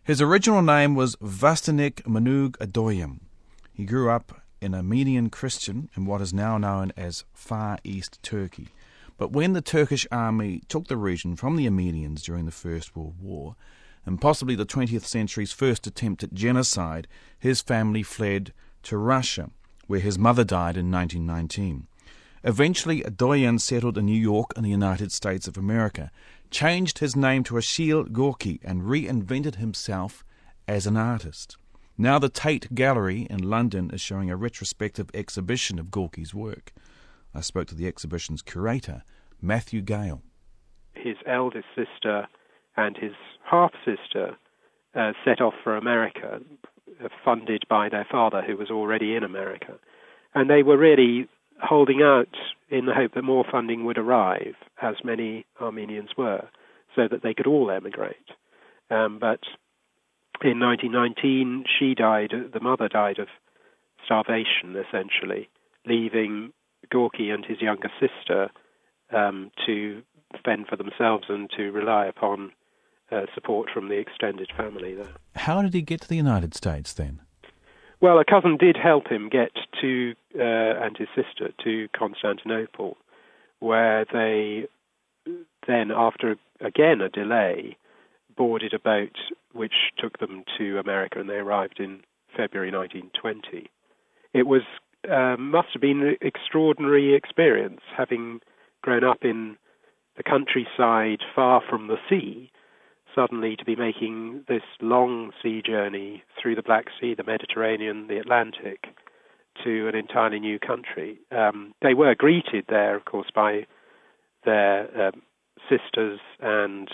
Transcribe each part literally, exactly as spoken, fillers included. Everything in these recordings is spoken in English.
His original name was Vastanik Manug Adoyam. He grew up in Armenian Christian in what is now known as Far East Turkey. But when the Turkish army took the region from the Armenians during the First World War, and possibly the twentieth century's first attempt at genocide, his family fled to Russia, where his mother died in nineteen nineteen. Eventually, Adoyan settled in New York in the United States of America, changed his name to Achille Gorky, and reinvented himself as an artist. Now the Tate Gallery in London is showing a retrospective exhibition of Gorky's work. I spoke to the exhibition's curator, Matthew Gale. His eldest sister and his half-sister uh, set off for America, uh, funded by their father, who was already in America. And they were really holding out in the hope that more funding would arrive, as many Armenians were, so that they could all emigrate. Um, but in nineteen nineteen, she died, the mother died of starvation, essentially, leaving Gorky and his younger sister um, to fend for themselves and to rely upon uh, support from the extended family there. How did he get to the United States then? Well, a cousin did help him get to, uh, and his sister, to Constantinople, where they then, after, again, a delay, boarded a boat which took them to America, and they arrived in February nineteen twenty. It was uh, must have been an extraordinary experience, having grown up in the countryside far from the sea, suddenly to be making this long sea journey through the Black Sea, the Mediterranean, the Atlantic, to an entirely new country. Um, they were greeted there, of course, by their um, sisters and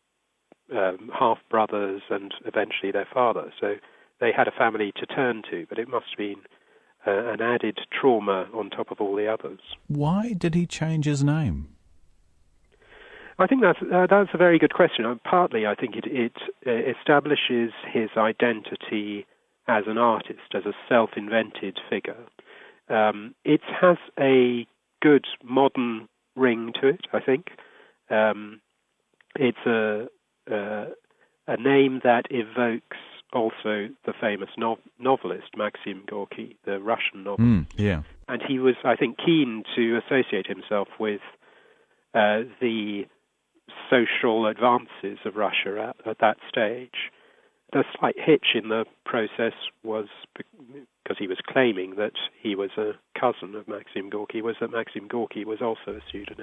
um, half-brothers and eventually their father. So they had a family to turn to, but it must have been uh, an added trauma on top of all the others. Why did he change his name? I think that's uh, that's a very good question. Uh, partly, I think it, it uh, establishes his identity as an artist, as a self-invented figure. Um, it has a good modern ring to it, I think. Um, it's a, a a name that evokes also the famous no- novelist Maxim Gorky, the Russian novelist. Mm, yeah. And he was, I think, keen to associate himself with uh, the social advances of Russia at, at that stage. The slight hitch in the process was, because he was claiming that he was a cousin of Maxim Gorky, was that Maxim Gorky was also a pseudonym.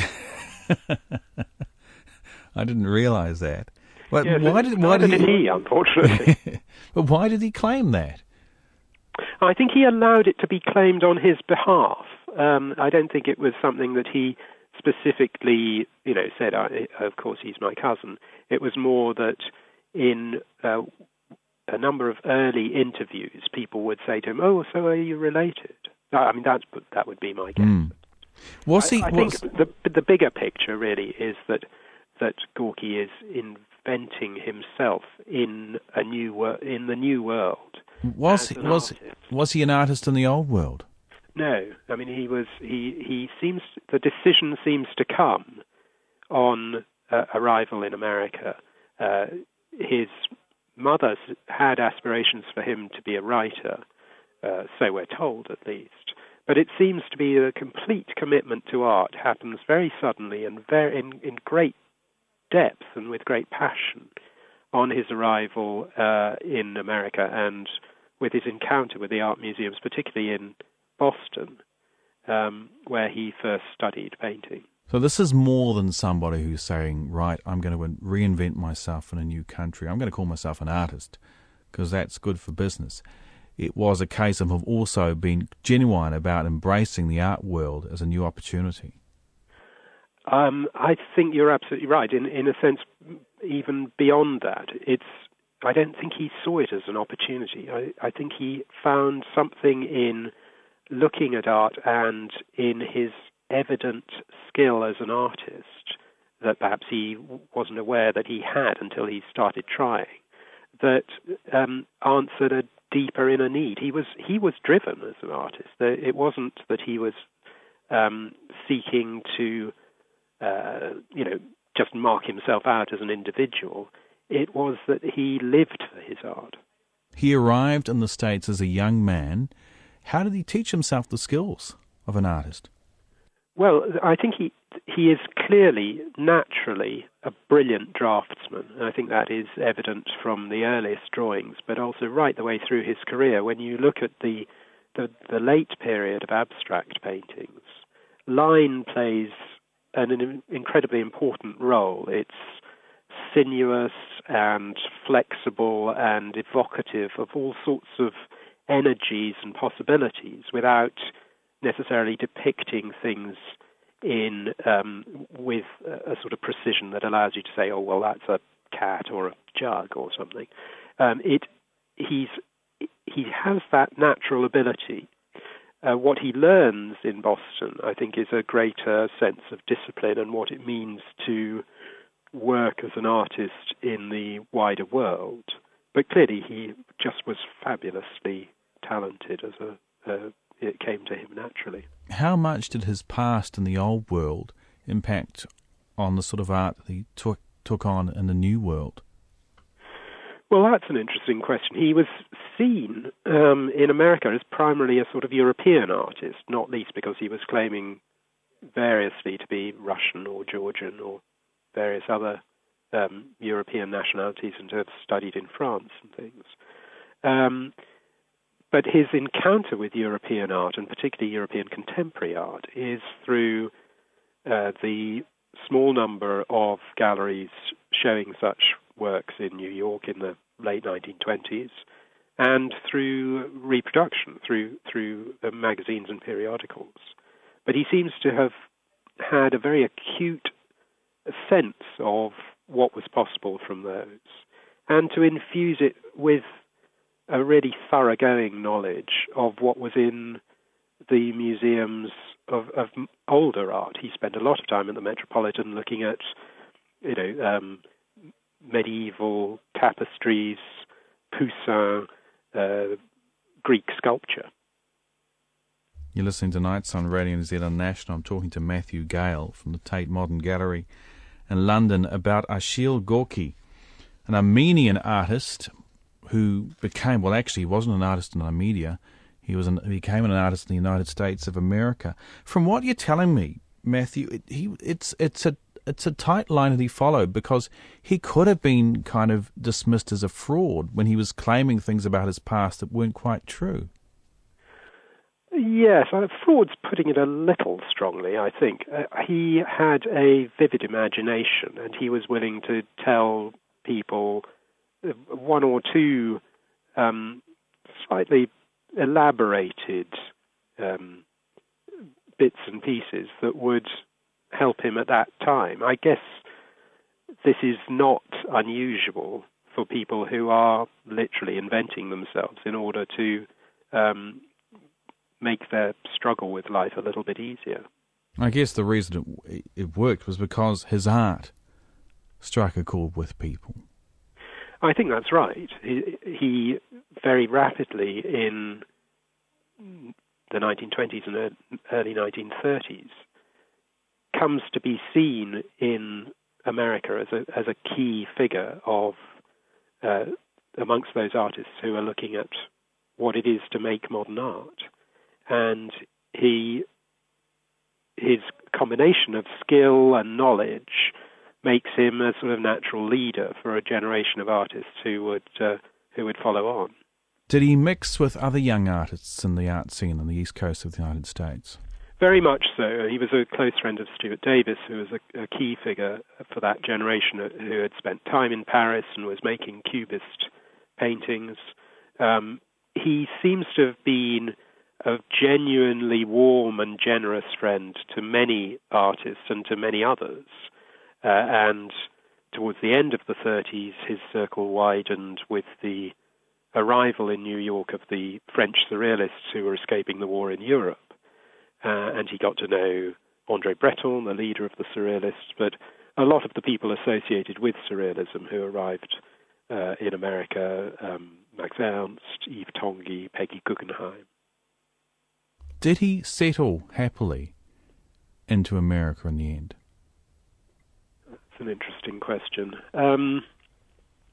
I didn't realize that. But yes, why did why did did he, he unfortunately? But why did he claim that? I think he allowed it to be claimed on his behalf. Um, I don't think it was something that he specifically, you know, said, I, of course, he's my cousin. It was more that in uh, a number of early interviews, people would say to him, "Oh, so are you related?" I mean, that's that would be my guess. Mm. Was he? I, I was... think the the bigger picture really is that that Gorky is inventing himself in a new wor- in the new world. Was he, was artist. was he an artist in the old world? No, I mean he was. He he seems the decision seems to come on uh, arrival in America. Uh, his mother had aspirations for him to be a writer, uh, so we're told at least. But it seems to be a complete commitment to art happens very suddenly and very in, in great depth and with great passion on his arrival uh, in America and with his encounter with the art museums, particularly in Boston, um, where he first studied painting. So this is more than somebody who's saying, right, I'm going to reinvent myself in a new country. I'm going to call myself an artist because that's good for business. It was a case of also being genuine about embracing the art world as a new opportunity. Um, I think you're absolutely right. In in a sense, even beyond that, it's. I don't think he saw it as an opportunity. I, I think he found something in looking at art and in his evident skill as an artist that perhaps he wasn't aware that he had until he started trying, that um, answered a deeper inner need. He was he was driven as an artist. It wasn't that he was um, seeking to, uh, you know, just mark himself out as an individual. it was that he lived for his art. He arrived in the States as a young man. How did he teach himself the skills of an artist? Well, I think he he is clearly, naturally, a brilliant draftsman. And I think that is evident from the earliest drawings, but also right the way through his career. When you look at the the, the late period of abstract paintings, line plays an, an incredibly important role. It's sinuous and flexible and evocative of all sorts of energies and possibilities without necessarily depicting things in um, with a, a sort of precision that allows you to say, oh, well, that's a cat or a jug or something. Um, it he's he has that natural ability. Uh, what he learns in Boston, I think, is a greater sense of discipline and what it means to work as an artist in the wider world. But clearly he just was fabulously talented as a, uh, it came to him naturally. How much did his past in the old world impact on the sort of art that he took, took on in the new world? Well, that's an interesting question. He was seen um, in America as primarily a sort of European artist, not least because he was claiming variously to be Russian or Georgian or various other um, European nationalities and to have studied in France and things. Um, but his encounter with European art, and particularly European contemporary art, is through uh, the small number of galleries showing such works in New York in the late nineteen twenties, and through reproduction, through through uh, magazines and periodicals. But he seems to have had a very acute sense of what was possible from those, and to infuse it with a really thoroughgoing knowledge of what was in the museums of, of older art. He spent a lot of time at the Metropolitan looking at, you know, um, medieval tapestries, Poussin, uh, Greek sculpture. You're listening to Nights on Radio New Zealand National. I'm talking to Matthew Gale from the Tate Modern Gallery in London about Achille Gorky, an Armenian artist who became, well, actually, he wasn't an artist in Armenia. He was an, he became an artist in the United States of America. From what you're telling me, Matthew, it, he it's it's a it's a tight line that he followed, because he could have been kind of dismissed as a fraud when he was claiming things about his past that weren't quite true. Yes, uh, fraud's putting it a little strongly, I think. Uh, he had a vivid imagination, and he was willing to tell people one or two um, slightly elaborated um, bits and pieces that would help him at that time. I guess this is not unusual for people who are literally inventing themselves in order to um, make their struggle with life a little bit easier. I guess the reason it, it worked was because his art struck a chord with people. I think that's right. He, he very rapidly in the nineteen twenties and early nineteen thirties comes to be seen in America as a as a key figure of uh, amongst those artists who are looking at what it is to make modern art. And he his combination of skill and knowledge makes him a sort of natural leader for a generation of artists who would uh, who would follow on. Did he mix with other young artists in the art scene on the east coast of the United States? Very much so. He was a close friend of Stuart Davis, who was a, a key figure for that generation, who had spent time in Paris and was making Cubist paintings. Um, he seems to have been a genuinely warm and generous friend to many artists and to many others. Uh, and towards the end of the thirties, his circle widened with the arrival in New York of the French surrealists who were escaping the war in Europe. Uh, and he got to know André Breton, the leader of the surrealists, but a lot of the people associated with surrealism who arrived uh, in America, um, Max Ernst, Yves Tanguy, Peggy Guggenheim. Did he settle happily into America in the end? That's an interesting question. Um,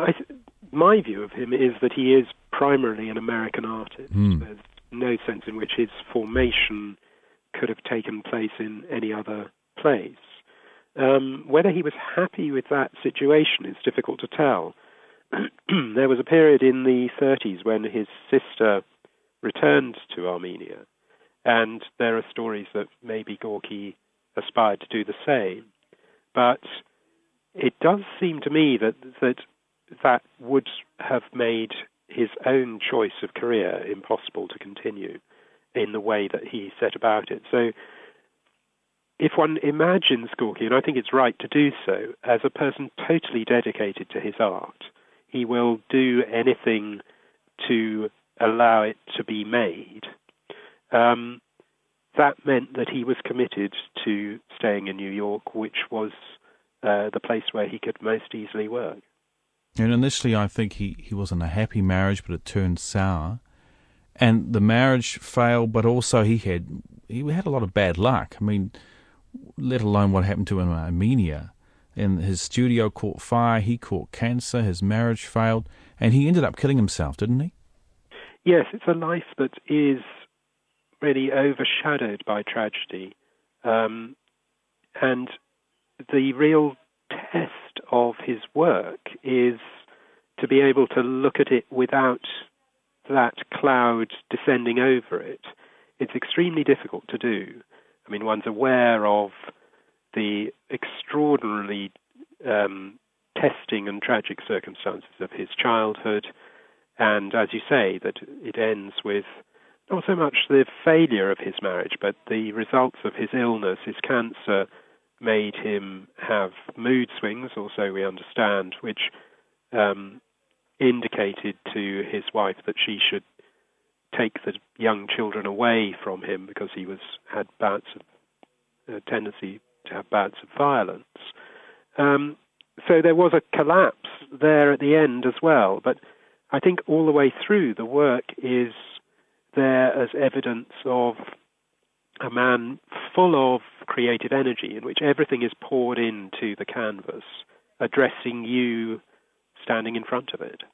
I, my view of him is that he is primarily an American artist. Mm. There's no sense in which his formation could have taken place in any other place. Um, whether he was happy with that situation is difficult to tell. There was a period in the thirties when his sister returned to Armenia, and there are stories that maybe Gorky aspired to do the same. But it does seem to me that that, that would have made his own choice of career impossible to continue in the way that he set about it. So if one imagines Gorky, and I think it's right to do so, as a person totally dedicated to his art, he will do anything to allow it to be made. Um, that meant that he was committed to staying in New York, which was uh, the place where he could most easily work. And initially I think he, he was in a happy marriage, but it turned sour. And the marriage failed, but also he had he had a lot of bad luck. I mean, let alone what happened to him in Armenia. And his studio caught fire, he caught cancer, his marriage failed, and he ended up killing himself, didn't he? Yes, it's a life that is really overshadowed by tragedy. Um, and the real test of his work is to be able to look at it without that cloud descending over it. It's extremely difficult to do. I mean, one's aware of the extraordinarily um, testing and tragic circumstances of his childhood, and as you say, that it ends with not so much the failure of his marriage, but the results of his illness. His cancer made him have mood swings, or so we understand, which um, indicated to his wife that she should take the young children away from him because he was had bouts of uh, tendency to have bouts of violence. Um, so there was a collapse there at the end as well. But I think all the way through, the work is there as evidence of a man full of creative energy in which everything is poured into the canvas, addressing you standing in front of it.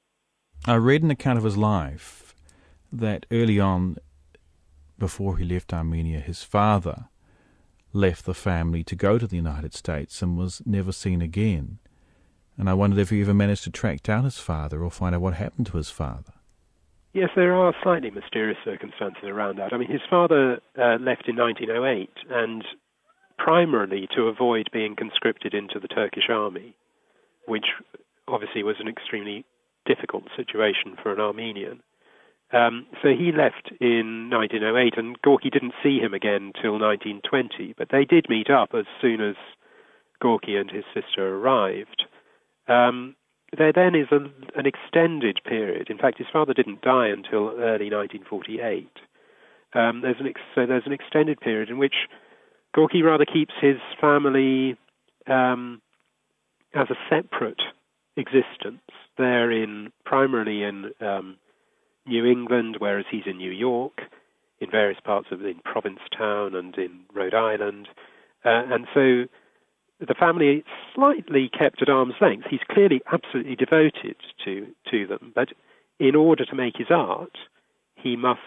I read an account of his life that early on, before he left Armenia, his father left the family to go to the United States and was never seen again. And I wondered if he ever managed to track down his father or find out what happened to his father. Yes, there are slightly mysterious circumstances around that. I mean, his father uh, left in nineteen oh eight, and primarily to avoid being conscripted into the Turkish army, which obviously was an extremely difficult situation for an Armenian. Um, so he left in nineteen oh eight, and Gorky didn't see him again till nineteen twenty, but they did meet up as soon as Gorky and his sister arrived. Um, there then is a, an extended period. In fact, his father didn't die until early nineteen forty-eight. Um, there's an ex- so there's an extended period in which Gorky rather keeps his family um, as a separate existence. They're in primarily in um, New England, whereas he's in New York, in various parts of in Provincetown and in Rhode Island, uh, and so the family slightly kept at arm's length. He's clearly absolutely devoted to to them, but in order to make his art, he must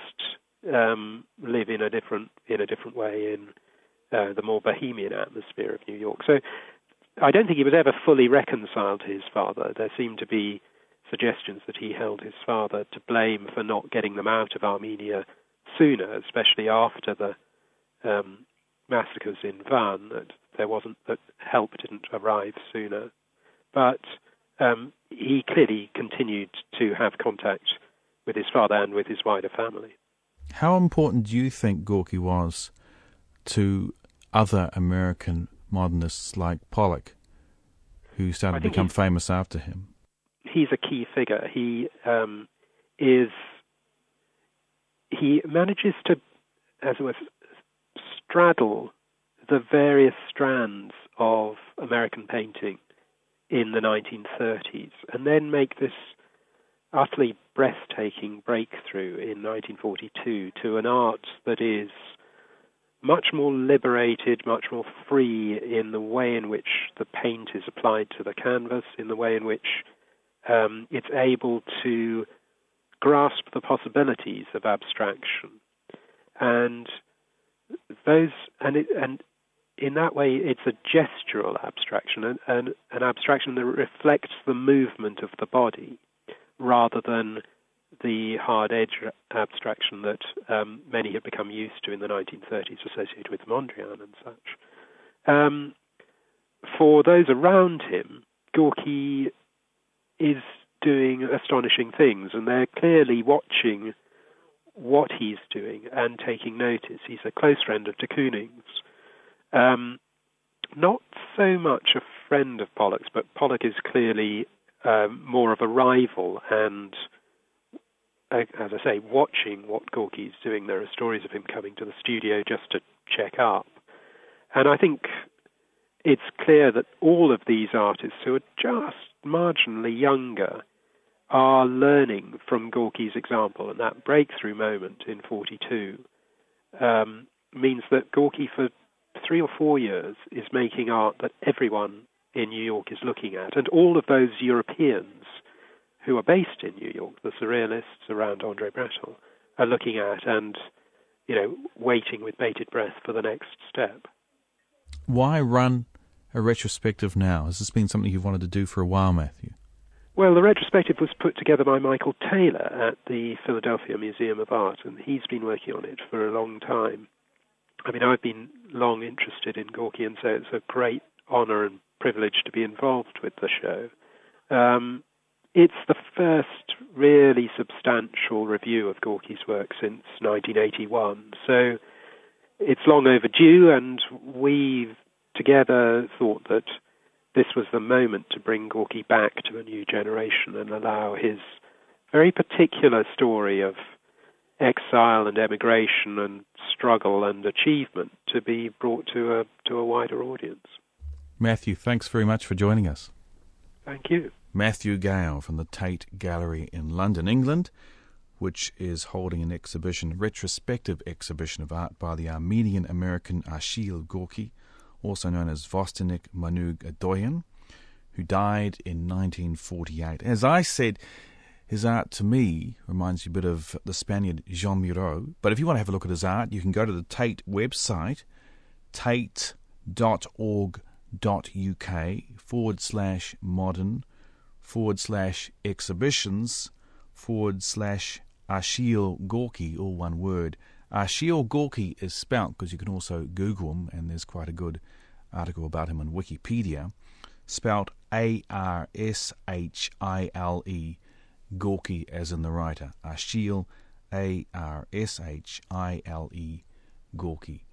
um, live in a different in a different way in uh, the more bohemian atmosphere of New York. So I don't think he was ever fully reconciled to his father. There seemed to be suggestions that he held his father to blame for not getting them out of Armenia sooner, especially after the um, massacres in Van, that there wasn't, that help didn't arrive sooner. But um, he clearly continued to have contact with his father and with his wider family. How important do you think Gorky was to other American modernists like Pollock, who started to become famous after him? He's a key figure. He um, is. He manages to, as it were, straddle the various strands of American painting in the nineteen thirties, and then make this utterly breathtaking breakthrough in nineteen forty-two to an art that is much more liberated, much more free in the way in which the paint is applied to the canvas, in the way in which um, it's able to grasp the possibilities of abstraction, and those and it, and in that way it's a gestural abstraction, and, and an abstraction that reflects the movement of the body rather than the hard edge abstraction that um, many had become used to in the nineteen thirties associated with Mondrian and such. Um, for those around him, Gorky is doing astonishing things, and they're clearly watching what he's doing and taking notice. He's a close friend of de Kooning's. Um, not so much a friend of Pollock's, but Pollock is clearly um, more of a rival, and uh, as I say, watching what Gorky's doing. There are stories of him coming to the studio just to check up. And I think it's clear that all of these artists who are just marginally younger are learning from Gorky's example, and that breakthrough moment in forty-two um, means that Gorky, for three or four years, is making art that everyone in New York is looking at, and all of those Europeans who are based in New York, the surrealists around André Breton, are looking at and, you know, waiting with bated breath for the next step. Why run a retrospective now? Has this been something you've wanted to do for a while, Matthew? Well, the retrospective was put together by Michael Taylor at the Philadelphia Museum of Art, and he's been working on it for a long time. I mean, I've been long interested in Gorky, and so it's a great honour and privilege to be involved with the show. Um, it's the first really substantial review of Gorky's work since nineteen eighty-one, so it's long overdue, and we've together thought that this was the moment to bring Gorky back to a new generation and allow his very particular story of exile and emigration and struggle and achievement to be brought to a to a wider audience. Matthew, thanks very much for joining us. Thank you. Matthew Gale from the Tate Gallery in London, England, which is holding an exhibition, a retrospective exhibition of art by the Armenian-American Achille Gorky, also known as Vostonik Manug Adoyan, who died in nineteen forty-eight. As I said, his art to me reminds you a bit of the Spaniard Jean Miro, but if you want to have a look at his art, you can go to the Tate website, tate dot org dot uk forward slash modern forward slash exhibitions forward slash Achille Gorky, all one word. Achille Gorky is spelt because you can also Google him, and there's quite a good article about him on Wikipedia, spelt A R S H I L E, Gorky as in the writer. Achille, A R S H I L E, Gorky.